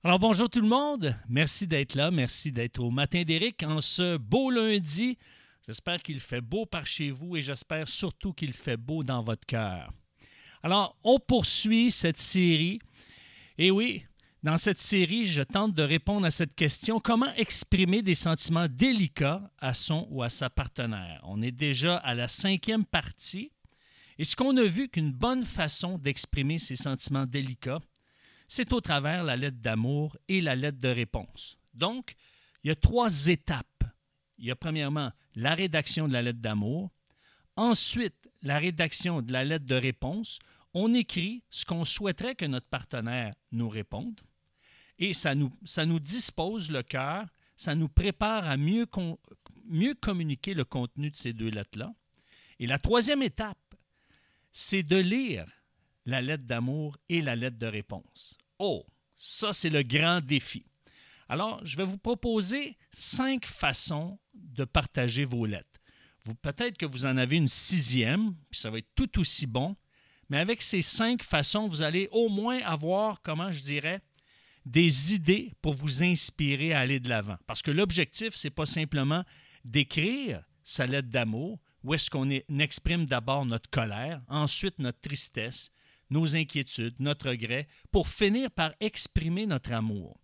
Alors bonjour tout le monde, merci d'être là, merci d'être au Matin d'Éric en ce beau lundi. J'espère qu'il fait beau par chez vous et j'espère surtout qu'il fait beau dans votre cœur. Alors on poursuit cette série et oui, dans cette série, je tente de répondre à cette question, comment exprimer des sentiments délicats à son ou à sa partenaire. On est déjà à la 5e partie et ce qu'on a vu qu'une bonne façon d'exprimer ces sentiments délicats, c'est au travers la lettre d'amour et la lettre de réponse. Donc, il y a 3 étapes. Il y a premièrement la rédaction de la lettre d'amour. Ensuite, la rédaction de la lettre de réponse. On écrit ce qu'on souhaiterait que notre partenaire nous réponde. Et ça nous dispose le cœur, ça nous prépare à mieux communiquer le contenu de ces 2 lettres-là. Et la 3e étape, c'est de lire la lettre d'amour et la lettre de réponse. Oh, ça c'est le grand défi. Alors, je vais vous proposer 5 façons de partager vos lettres. Peut-être que vous en avez une 6e, puis ça va être tout aussi bon, mais avec ces 5 façons, vous allez au moins avoir, comment je dirais, des idées pour vous inspirer à aller de l'avant. Parce que l'objectif, ce n'est pas simplement d'écrire sa lettre d'amour, où est-ce qu'on exprime d'abord notre colère, ensuite notre tristesse, nos inquiétudes, notre regret, pour finir par exprimer notre amour.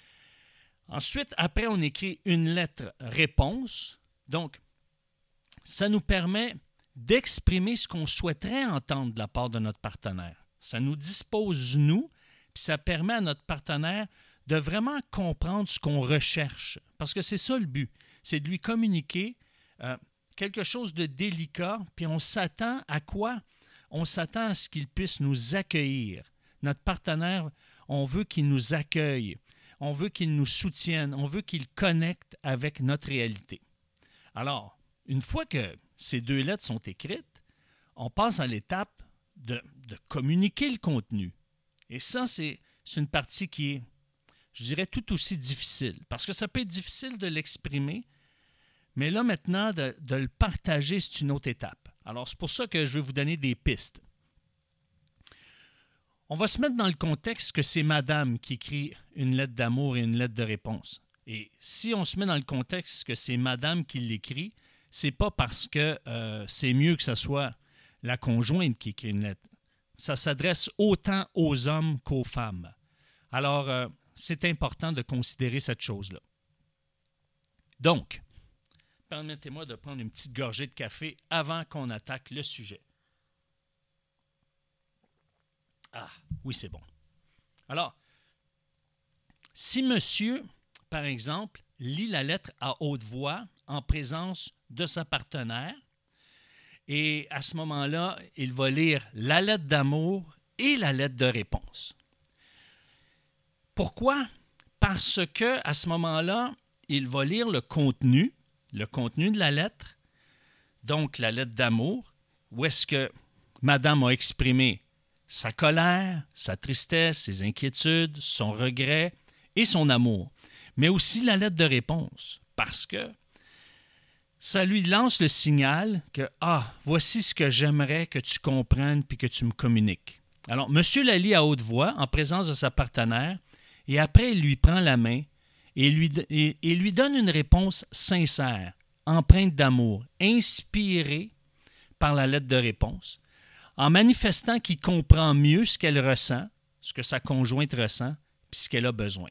Ensuite, après, on écrit une lettre réponse. Donc, ça nous permet d'exprimer ce qu'on souhaiterait entendre de la part de notre partenaire. Ça nous dispose, nous, puis ça permet à notre partenaire de vraiment comprendre ce qu'on recherche. Parce que c'est ça le but, c'est de lui communiquer quelque chose de délicat, puis on s'attend à quoi? On s'attend à ce qu'il puisse nous accueillir. Notre partenaire, on veut qu'il nous accueille, on veut qu'il nous soutienne, on veut qu'il connecte avec notre réalité. Alors, une fois que ces 2 lettres sont écrites, on passe à l'étape de communiquer le contenu. Et ça, c'est une partie qui est, je dirais, tout aussi difficile. Parce que ça peut être difficile de l'exprimer, mais là, maintenant, de le partager, c'est une autre étape. Alors, c'est pour ça que je vais vous donner des pistes. On va se mettre dans le contexte que c'est madame qui écrit une lettre d'amour et une lettre de réponse. Et si on se met dans le contexte que c'est madame qui l'écrit, c'est pas parce que c'est mieux que ce soit la conjointe qui écrit une lettre. Ça s'adresse autant aux hommes qu'aux femmes. Alors, c'est important de considérer cette chose-là. Donc, permettez-moi de prendre une petite gorgée de café avant qu'on attaque le sujet. Ah, oui, c'est bon. Alors, si monsieur, par exemple, lit la lettre à haute voix en présence de sa partenaire, et à ce moment-là, il va lire la lettre d'amour et la lettre de réponse. Pourquoi? Parce que à ce moment-là, il va lire le contenu de la lettre, donc la lettre d'amour, où est-ce que madame a exprimé sa colère, sa tristesse, ses inquiétudes, son regret et son amour, mais aussi la lettre de réponse, parce que ça lui lance le signal que « Ah, voici ce que j'aimerais que tu comprennes puis que tu me communiques. » Alors, monsieur la lit à haute voix, en présence de sa partenaire, et après, il lui prend la main et lui donne une réponse sincère, empreinte d'amour, inspirée par la lettre de réponse, en manifestant qu'il comprend mieux ce qu'elle ressent, ce que sa conjointe ressent, puis ce qu'elle a besoin.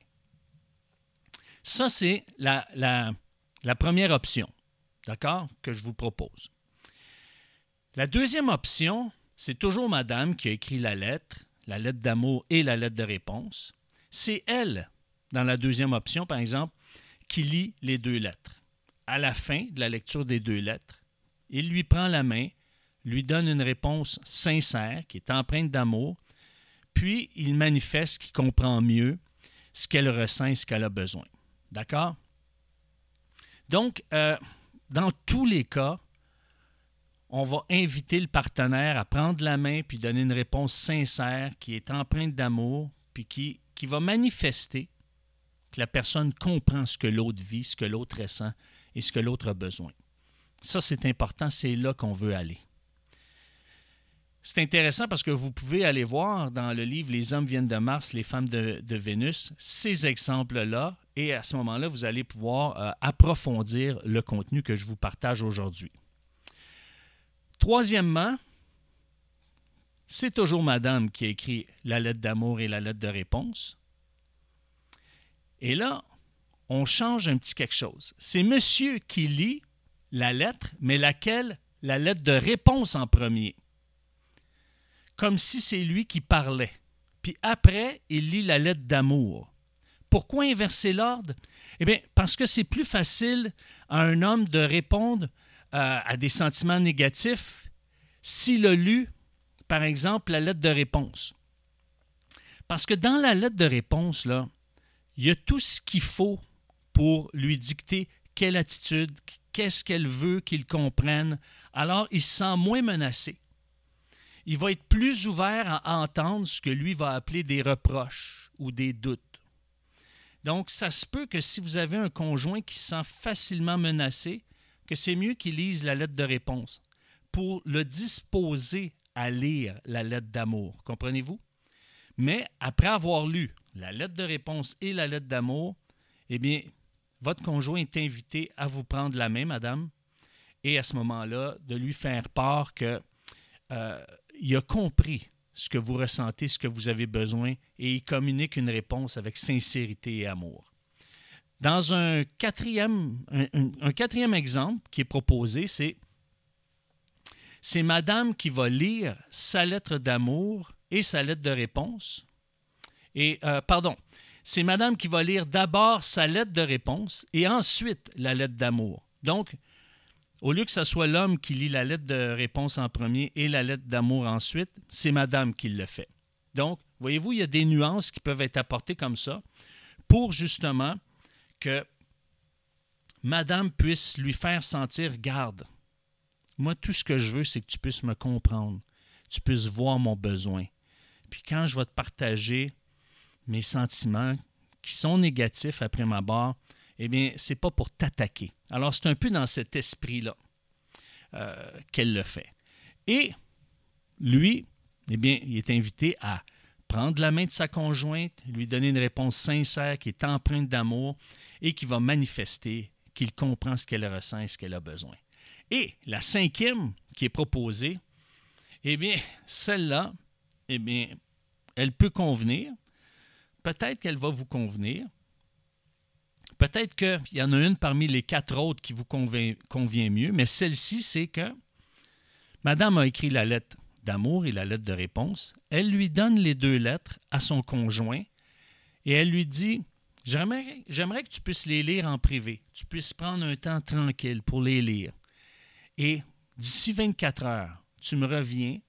Ça, c'est la première option, d'accord, que je vous propose. La deuxième option, c'est toujours madame qui a écrit la lettre d'amour et la lettre de réponse. C'est elle, dans la deuxième option, par exemple, qui lit les 2 lettres. À la fin de la lecture des 2 lettres, il lui prend la main, lui donne une réponse sincère, qui est empreinte d'amour, puis il manifeste qu'il comprend mieux ce qu'elle ressent et ce qu'elle a besoin. D'accord? Donc, dans tous les cas, on va inviter le partenaire à prendre la main puis donner une réponse sincère qui est empreinte d'amour, puis qui va manifester que la personne comprend ce que l'autre vit, ce que l'autre ressent et ce que l'autre a besoin. Ça, c'est important, c'est là qu'on veut aller. c'est intéressant parce que vous pouvez aller voir dans le livre « Les hommes viennent de Mars, les femmes de Vénus » ces exemples-là, et à ce moment-là, vous allez pouvoir approfondir le contenu que je vous partage aujourd'hui. Troisièmement, c'est toujours madame qui a écrit la lettre d'amour et la lettre de réponse. Et là, on change un petit quelque chose. C'est monsieur qui lit la lettre, mais laquelle? La lettre de réponse en premier. Comme si c'est lui qui parlait. Puis après, il lit la lettre d'amour. Pourquoi inverser l'ordre? Eh bien, parce que c'est plus facile à un homme de répondre à des sentiments négatifs s'il a lu, par exemple, la lettre de réponse. Parce que dans la lettre de réponse, là, il y a tout ce qu'il faut pour lui dicter quelle attitude, qu'est-ce qu'elle veut qu'il comprenne. Alors, il se sent moins menacé. Il va être plus ouvert à entendre ce que lui va appeler des reproches ou des doutes. Donc, ça se peut que si vous avez un conjoint qui se sent facilement menacé, que c'est mieux qu'il lise la lettre de réponse pour le disposer à lire la lettre d'amour. Comprenez-vous? Mais après avoir lu la lettre de réponse et la lettre d'amour, eh bien, votre conjoint est invité à vous prendre la main, madame, et à ce moment-là, de lui faire part qu'il a compris ce que vous ressentez, ce que vous avez besoin, et il communique une réponse avec sincérité et amour. Dans un quatrième exemple qui est proposé, c'est madame qui va lire sa lettre d'amour et sa lettre de réponse. C'est madame qui va lire d'abord sa lettre de réponse et ensuite la lettre d'amour. Donc, au lieu que ce soit l'homme qui lit la lettre de réponse en premier et la lettre d'amour ensuite, c'est madame qui le fait. Donc, voyez-vous, il y a des nuances qui peuvent être apportées comme ça pour justement que madame puisse lui faire sentir, garde, moi, tout ce que je veux, c'est que tu puisses me comprendre, tu puisses voir mon besoin. Puis quand je vais te partager mes sentiments qui sont négatifs après ma barre, eh bien, ce n'est pas pour t'attaquer. Alors, c'est un peu dans cet esprit-là qu'elle le fait. Et lui, eh bien, il est invité à prendre la main de sa conjointe, lui donner une réponse sincère qui est empreinte d'amour et qui va manifester qu'il comprend ce qu'elle ressent et ce qu'elle a besoin. Et la cinquième qui est proposée, eh bien, celle-là, eh bien, elle peut convenir. Peut-être qu'elle va vous convenir. Peut-être qu'il y en a une parmi les 4 autres qui vous convient mieux, mais celle-ci, c'est que madame a écrit la lettre d'amour et la lettre de réponse. Elle lui donne les 2 lettres à son conjoint et elle lui dit « J'aimerais que tu puisses les lire en privé, tu puisses prendre un temps tranquille pour les lire. Et d'ici 24 heures, tu me reviens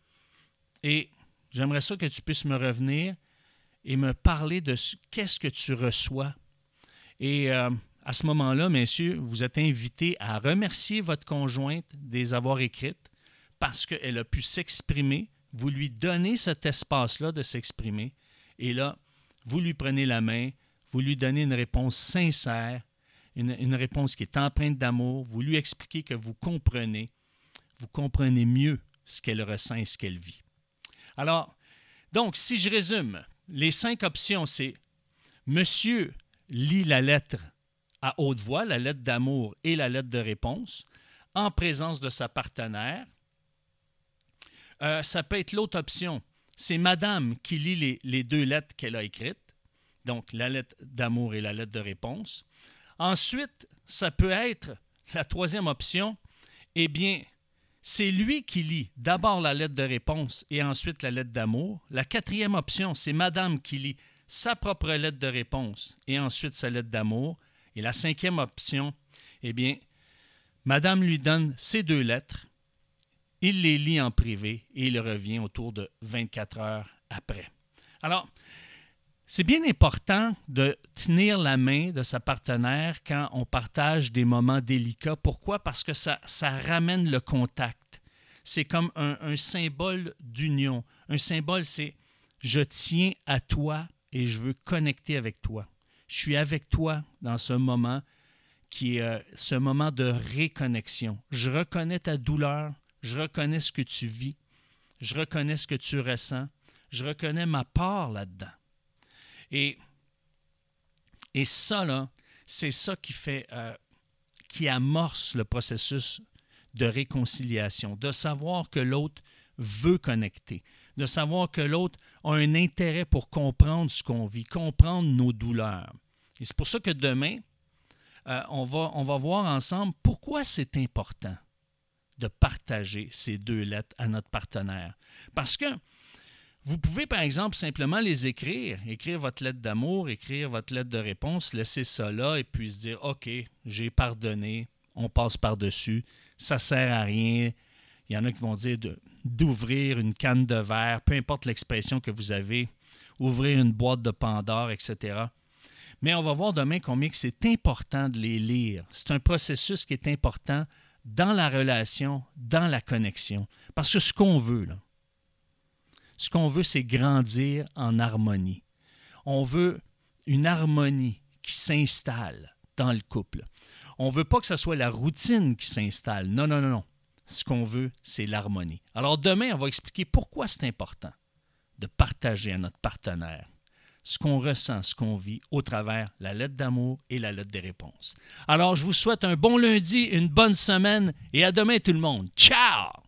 et j'aimerais ça que tu puisses me revenir et me parler de qu'est-ce que tu reçois. » Et à ce moment-là, messieurs, vous êtes invités à remercier votre conjointe de les avoir écrites parce qu'elle a pu s'exprimer. Vous lui donnez cet espace-là de s'exprimer. Et là, vous lui prenez la main, vous lui donnez une réponse sincère, une réponse qui est empreinte d'amour. Vous lui expliquez que vous comprenez mieux ce qu'elle ressent et ce qu'elle vit. Alors, donc, si je résume, les 5 options, c'est monsieur lit la lettre à haute voix, la lettre d'amour et la lettre de réponse, en présence de sa partenaire. Ça peut être l'autre option, c'est madame qui lit les 2 lettres qu'elle a écrites, donc la lettre d'amour et la lettre de réponse. Ensuite, ça peut être la 3e option, eh bien, c'est lui qui lit d'abord la lettre de réponse et ensuite la lettre d'amour. La 4e option, c'est madame qui lit sa propre lettre de réponse et ensuite sa lettre d'amour. Et la 5e option, eh bien, madame lui donne ces 2 lettres, il les lit en privé et il revient autour de 24 heures après. Alors, c'est bien important de tenir la main de sa partenaire quand on partage des moments délicats. Pourquoi? Parce que ça ramène le contact. C'est comme un symbole d'union. Un symbole, c'est « je tiens à toi » et je veux connecter avec toi. Je suis avec toi dans ce moment qui est ce moment de réconnexion. Je reconnais ta douleur, je reconnais ce que tu vis, je reconnais ce que tu ressens, je reconnais ma part là-dedans. Et ça, là, c'est ça qui amorce le processus de réconciliation, de savoir que l'autre veut connecter, de savoir que l'autre a un intérêt pour comprendre ce qu'on vit, comprendre nos douleurs. Et c'est pour ça que demain, on va voir ensemble pourquoi c'est important de partager ces 2 lettres à notre partenaire. Parce que vous pouvez, par exemple, simplement les écrire votre lettre d'amour, écrire votre lettre de réponse, laisser ça là et puis se dire « OK, j'ai pardonné, on passe par-dessus, ça ne sert à rien. » Il y en a qui vont dire d'ouvrir une canne de verre, peu importe l'expression que vous avez, ouvrir une boîte de Pandore, etc. Mais on va voir demain combien que c'est important de les lire. C'est un processus qui est important dans la relation, dans la connexion. Parce que ce qu'on veut, là, c'est grandir en harmonie. On veut une harmonie qui s'installe dans le couple. On ne veut pas que ce soit la routine qui s'installe. Non, non, non, non. Ce qu'on veut, c'est l'harmonie. Alors demain, on va expliquer pourquoi c'est important de partager à notre partenaire ce qu'on ressent, ce qu'on vit au travers la lettre d'amour et la lettre des réponses. Alors, je vous souhaite un bon lundi, une bonne semaine et à demain tout le monde. Ciao!